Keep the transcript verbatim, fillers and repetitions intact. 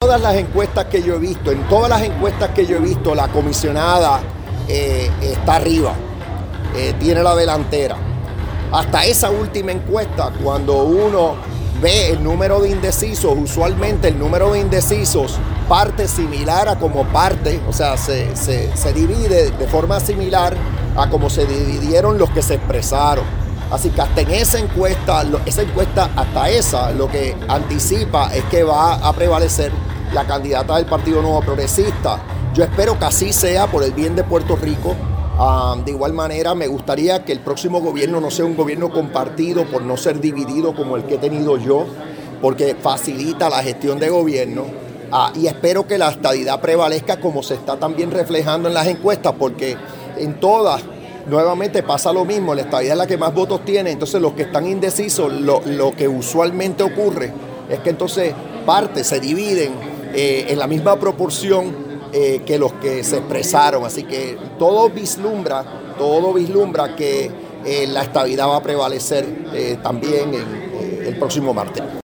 todas las encuestas que yo he visto, en todas las encuestas que yo he visto, la comisionada eh, está arriba, eh, tiene la delantera. Hasta esa última encuesta, cuando uno ve el número de indecisos, usualmente el número de indecisos parte similar a como parte, o sea, se, se, se divide de forma similar a como se dividieron los que se expresaron. Así que hasta en esa encuesta, esa encuesta hasta esa, lo que anticipa es que va a prevalecer la candidata del Partido Nuevo Progresista. Yo espero que así sea por el bien de Puerto Rico. Uh, de igual manera, me gustaría que el próximo gobierno no sea un gobierno compartido por no ser dividido como el que he tenido yo, porque facilita la gestión de gobierno. Uh, y espero que la estadidad prevalezca como se está también reflejando en las encuestas, porque en todas, nuevamente pasa lo mismo, la estadidad es la que más votos tiene, entonces los que están indecisos, lo, lo que usualmente ocurre es que entonces parte, se dividen eh, en la misma proporción Eh, que los que se expresaron, así que todo vislumbra, todo vislumbra que eh, la estabilidad va a prevalecer eh, también en, eh, el próximo martes.